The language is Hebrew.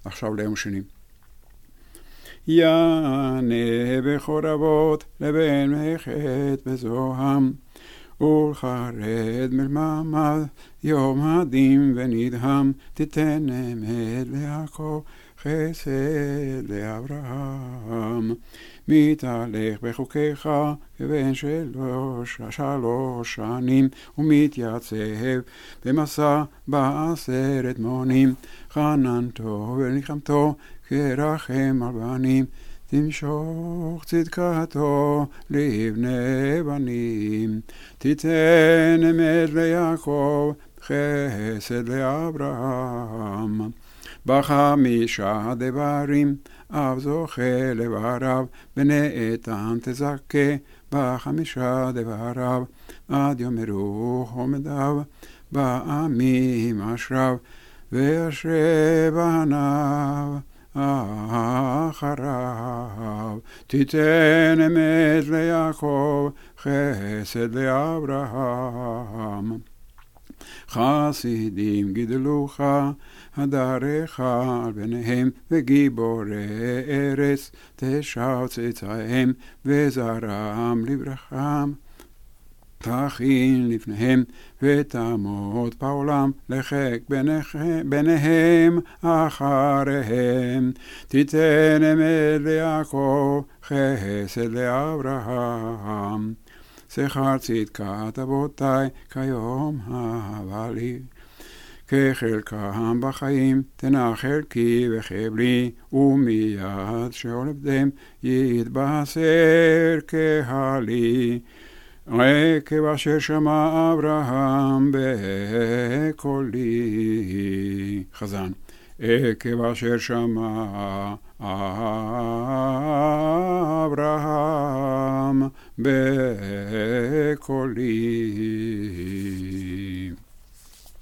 עכשיו ליום שני. יענה בכור אבות לבן מחת בזוהם, ולחרד מלממד יום הדין ונדהם, תיתן אמת ליעקב חסד לאברהם. מתהלך בחוקיך כבן שלוש שנים, ומתייצב במסע בעשרת מונים, חננתו וניחמתו כרחם על בנים, תמשוך צדקתו לבני בנים, תיתן אמת ליעקב חסד לאברהם. בחמישה דברים אב זוכה לבריו, בני איתן תזכה בחמישה דבריו, עד יאמרו חומדיו בעמים אשריו, ואשרי בניו אחריו. תיתן אמת ליעקב חסד לאברהם. חסידים גידלוך הדרך על בניהם, וגיבורי ארץ תשע צאצאיהם, וזרעם לברכה תכין לפניהם, ותעמוד בעולם לחק ביניהם אחריהם. תיתן אמת ליעקב חסד לאברהם. שכר צדקת אבותי כיום הבה לי, כחלקם בחיים תנח חלקי וחבלי, ומיד שעולבדם יתבשר קהלי. עקב אשר שמע אברהם בקולי. חזן. עקב אשר שמע אברהם בקולי.